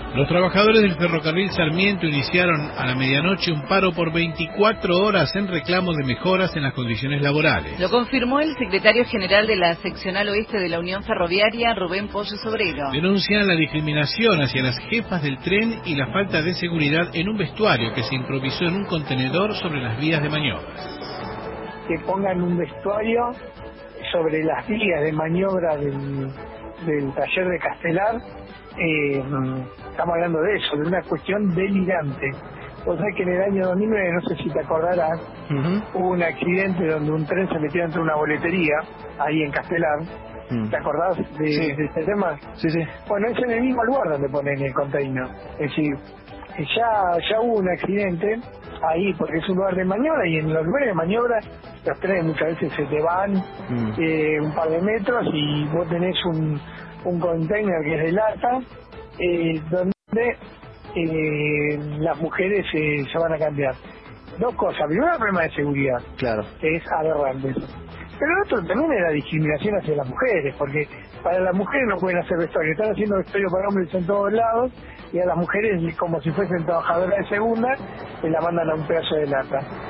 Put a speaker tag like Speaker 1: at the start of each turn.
Speaker 1: Los trabajadores del ferrocarril Sarmiento iniciaron a la medianoche un paro por 24 horas en reclamo de mejoras en las condiciones laborales.
Speaker 2: Lo confirmó el secretario general de la seccional oeste de la Unión Ferroviaria, Rubén Pollo Sobrero.
Speaker 1: Denuncian la discriminación hacia las jefas del tren y la falta de seguridad en un vestuario que se improvisó en un contenedor sobre las vías de maniobras.
Speaker 3: Que pongan un vestuario sobre las vías de maniobra del taller de Castelar. Estamos hablando de eso, de una cuestión delirante. Vos sabés que en el año 2009, no sé si te acordarás, hubo un accidente donde un tren se metió dentro de una boletería, ahí en Castelar. ¿Te acordás de este tema?
Speaker 4: Sí, sí.
Speaker 3: Bueno, es en el mismo lugar donde ponen el container. Es decir, ya hubo un accidente ahí porque es un lugar de maniobra, y en los lugares de maniobra los trenes muchas veces se te van un par de metros y vos tenés un container que es de lata, donde las mujeres se van a cambiar. Dos cosas. Primero, el problema de seguridad.
Speaker 4: Claro.
Speaker 3: Que es aberrante. Pero el otro también es la discriminación hacia las mujeres, porque para las mujeres no pueden hacer vestuario. Están haciendo vestuario para hombres en todos lados, y a las mujeres, como si fuesen trabajadoras de segunda, la mandan a un pedazo de lata.